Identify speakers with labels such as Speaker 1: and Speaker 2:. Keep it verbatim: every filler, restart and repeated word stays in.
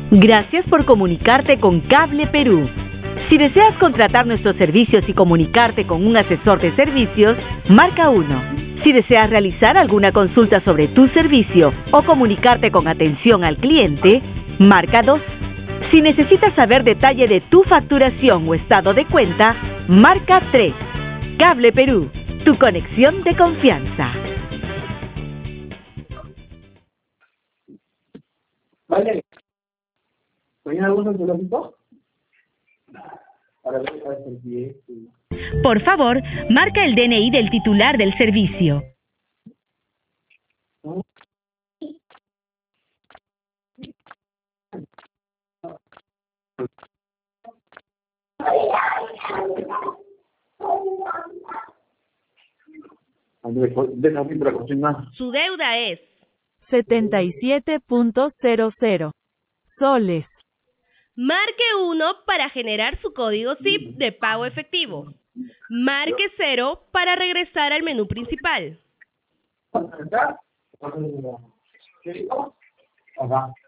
Speaker 1: Gracias por comunicarte con Cable Perú. Si deseas contratar nuestros servicios y comunicarte con un asesor de servicios, marca uno. Si deseas realizar alguna consulta sobre tu servicio o comunicarte con atención al cliente, marca dos. Si necesitas saber detalle de tu facturación o estado de cuenta, marca tres. Cable Perú, tu conexión de confianza.
Speaker 2: Vale. ¿Hay algún antológico? Para ver cuál es el pie.
Speaker 1: Por favor, marca el D N I del titular del servicio.
Speaker 3: Su deuda es
Speaker 4: setenta y siete punto cero cero soles.
Speaker 3: marque uno para generar su código S I P de pago efectivo. Marque cero para regresar al menú principal.
Speaker 2: Ajá.